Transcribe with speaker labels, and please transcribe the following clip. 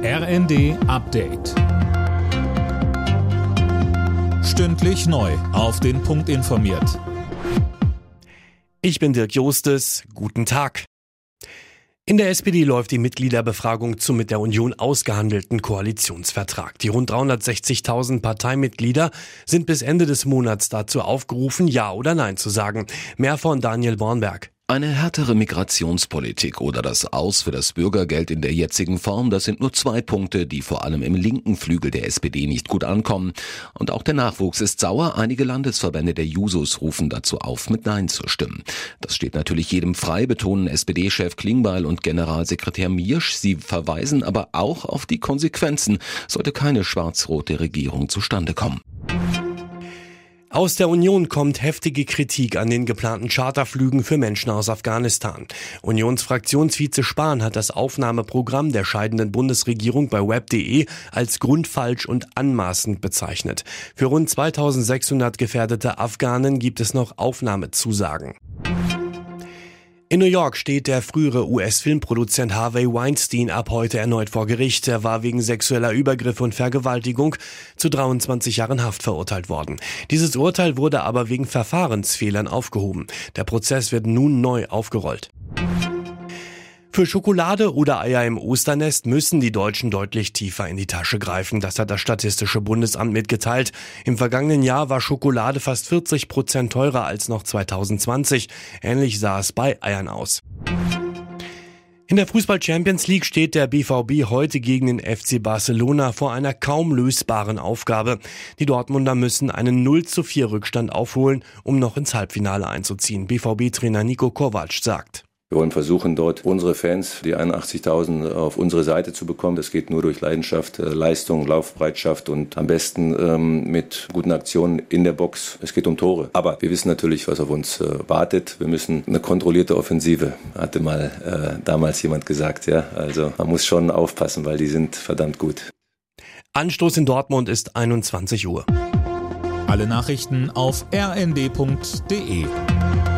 Speaker 1: RND Update. Stündlich neu auf den Punkt informiert.
Speaker 2: Ich bin Dirk Jostes. Guten Tag. In der SPD läuft die Mitgliederbefragung zum mit der Union ausgehandelten Koalitionsvertrag. Die rund 360.000 Parteimitglieder sind bis Ende des Monats dazu aufgerufen, Ja oder Nein zu sagen. Mehr von Daniel Bornberg.
Speaker 3: Eine härtere Migrationspolitik oder das Aus für das Bürgergeld in der jetzigen Form, das sind nur 2 Punkte, die vor allem im linken Flügel der SPD nicht gut ankommen. Und auch der Nachwuchs ist sauer. Einige Landesverbände der Jusos rufen dazu auf, mit Nein zu stimmen. Das steht natürlich jedem frei, betonen SPD-Chef Klingbeil und Generalsekretär Miersch. Sie verweisen aber auch auf die Konsequenzen, sollte keine schwarz-rote Regierung zustande kommen.
Speaker 2: Aus der Union kommt heftige Kritik an den geplanten Charterflügen für Menschen aus Afghanistan. Unionsfraktionsvize Spahn hat das Aufnahmeprogramm der scheidenden Bundesregierung bei web.de als grundfalsch und anmaßend bezeichnet. Für rund 2600 gefährdete Afghanen gibt es noch Aufnahmezusagen. In New York steht der frühere US-Filmproduzent Harvey Weinstein ab heute erneut vor Gericht. Er war wegen sexueller Übergriffe und Vergewaltigung zu 23 Jahren Haft verurteilt worden. Dieses Urteil wurde aber wegen Verfahrensfehlern aufgehoben. Der Prozess wird nun neu aufgerollt. Für Schokolade oder Eier im Osternest müssen die Deutschen deutlich tiefer in die Tasche greifen. Das hat das Statistische Bundesamt mitgeteilt. Im vergangenen Jahr war Schokolade fast 40% teurer als noch 2020. Ähnlich sah es bei Eiern aus. In der Fußball-Champions League steht der BVB heute gegen den FC Barcelona vor einer kaum lösbaren Aufgabe. Die Dortmunder müssen einen 0:4 Rückstand aufholen, um noch ins Halbfinale einzuziehen. BVB-Trainer Niko Kovac sagt:
Speaker 4: Wir wollen versuchen, dort unsere Fans, die 81.000, auf unsere Seite zu bekommen. Das geht nur durch Leidenschaft, Leistung, Laufbereitschaft und am besten mit guten Aktionen in der Box. Es geht um Tore. Aber wir wissen natürlich, was auf uns wartet. Wir müssen eine kontrollierte Offensive, hatte mal damals jemand gesagt. Ja, also man muss schon aufpassen, weil die sind verdammt gut.
Speaker 2: Anstoß in Dortmund ist 21 Uhr.
Speaker 1: Alle Nachrichten auf rnd.de.